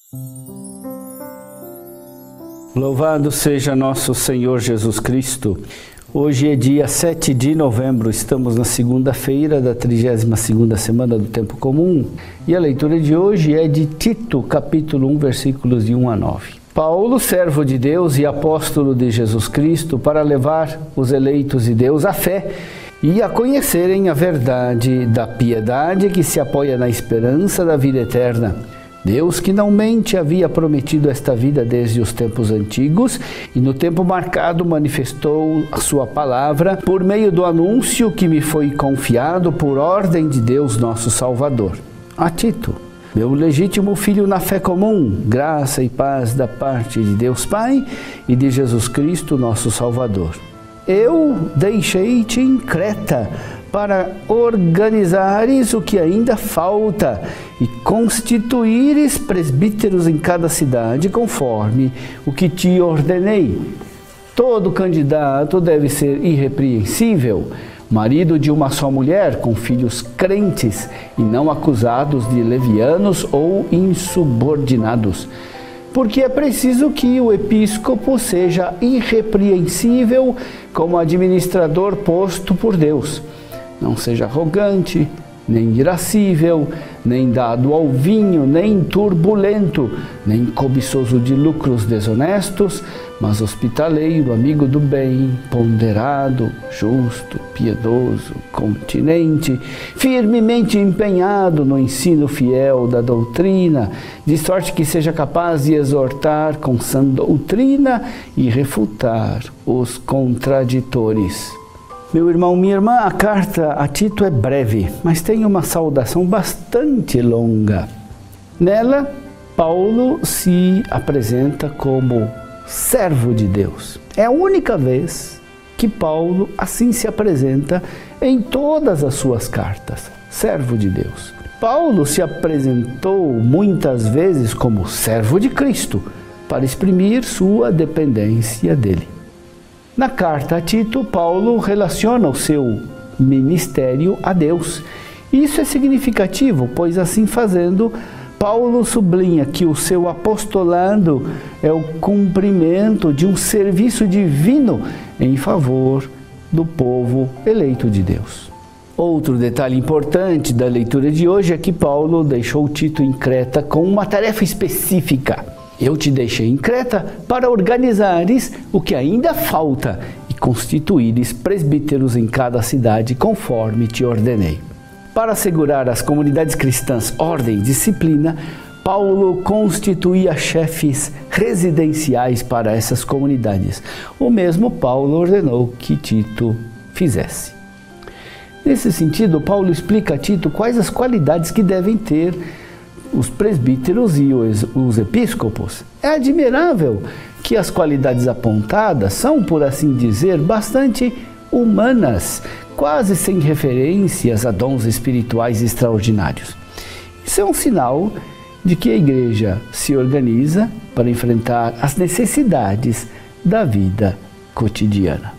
Louvado seja nosso Senhor Jesus Cristo. Hoje é dia 7 de novembro, estamos na segunda-feira da 32ª semana do Tempo Comum e a leitura de hoje é de Tito, capítulo 1, versículos de 1 a 9. Paulo, servo de Deus e apóstolo de Jesus Cristo, para levar os eleitos de Deus à fé e a conhecerem a verdade da piedade que se apoia na esperança da vida eterna. Deus, que não mente, havia prometido esta vida desde os tempos antigos e no tempo marcado manifestou a sua palavra por meio do anúncio que me foi confiado por ordem de Deus nosso Salvador. A Tito, meu legítimo filho na fé comum, graça e paz da parte de Deus Pai e de Jesus Cristo nosso Salvador. Eu deixei-te em Creta para organizares o que ainda falta e constituíres presbíteros em cada cidade, conforme o que te ordenei. Todo candidato deve ser irrepreensível, marido de uma só mulher, com filhos crentes e não acusados de levianos ou insubordinados. Porque é preciso que o episcopo seja irrepreensível como administrador posto por Deus. Não seja arrogante, nem irascível, nem dado ao vinho, nem turbulento, nem cobiçoso de lucros desonestos, mas hospitaleiro, amigo do bem, ponderado, justo, piedoso, continente, firmemente empenhado no ensino fiel da doutrina, de sorte que seja capaz de exortar com sã doutrina e refutar os contraditores. Meu irmão, minha irmã, a carta a Tito é breve, mas tem uma saudação bastante longa. Nela, Paulo se apresenta como servo de Deus. É a única vez que Paulo assim se apresenta em todas as suas cartas, servo de Deus. Paulo se apresentou muitas vezes como servo de Cristo, para exprimir sua dependência dele. Na carta a Tito, Paulo relaciona o seu ministério a Deus. Isso é significativo, pois assim fazendo, Paulo sublinha que o seu apostolado é o cumprimento de um serviço divino em favor do povo eleito de Deus. Outro detalhe importante da leitura de hoje é que Paulo deixou Tito em Creta com uma tarefa específica. Eu te deixei em Creta para organizares o que ainda falta e constituíres presbíteros em cada cidade, conforme te ordenei. Para assegurar às comunidades cristãs ordem e disciplina, Paulo constituía chefes residenciais para essas comunidades. O mesmo Paulo ordenou que Tito fizesse. Nesse sentido, Paulo explica a Tito quais as qualidades que devem ter os presbíteros e os episcopos. É admirável que as qualidades apontadas são, por assim dizer, bastante humanas, quase sem referências a dons espirituais extraordinários. Isso é um sinal de que a igreja se organiza para enfrentar as necessidades da vida cotidiana.